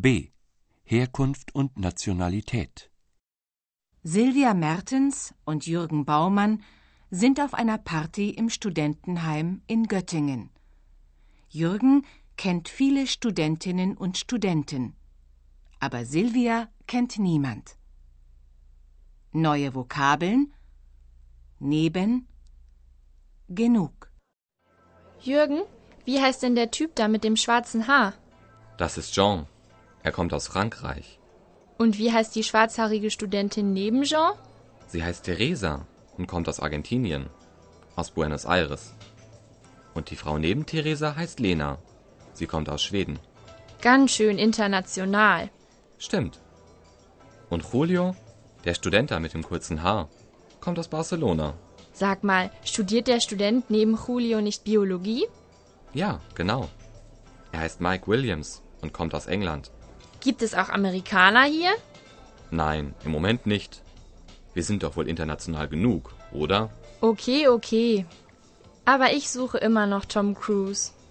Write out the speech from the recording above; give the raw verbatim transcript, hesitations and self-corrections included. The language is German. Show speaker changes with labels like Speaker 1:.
Speaker 1: B. Herkunft und Nationalität.
Speaker 2: Silvia Mertens und Jürgen Baumann sind auf einer Party im Studentenheim in Göttingen. Jürgen kennt viele Studentinnen und Studenten, aber Silvia kennt niemand. Neue Vokabeln: neben, genug.
Speaker 3: Jürgen, wie heißt denn der Typ da mit dem schwarzen Haar?
Speaker 4: Das ist Jean. Er kommt aus Frankreich.
Speaker 3: Und wie heißt die schwarzhaarige Studentin neben Jean?
Speaker 4: Sie heißt Teresa und kommt aus Argentinien, aus Buenos Aires. Und die Frau neben Teresa heißt Lena. Sie kommt aus Schweden.
Speaker 3: Ganz schön international.
Speaker 4: Stimmt. Und Julio, der Student da mit dem kurzen Haar, kommt aus Barcelona.
Speaker 3: Sag mal, studiert der Student neben Julio nicht Biologie?
Speaker 4: Ja, genau. Er heißt Mike Williams und kommt aus England.
Speaker 3: Gibt es auch Amerikaner hier?
Speaker 4: Nein, im Moment nicht. Wir sind doch wohl international genug, oder?
Speaker 3: Okay, okay. Aber ich suche immer noch Tom Cruise.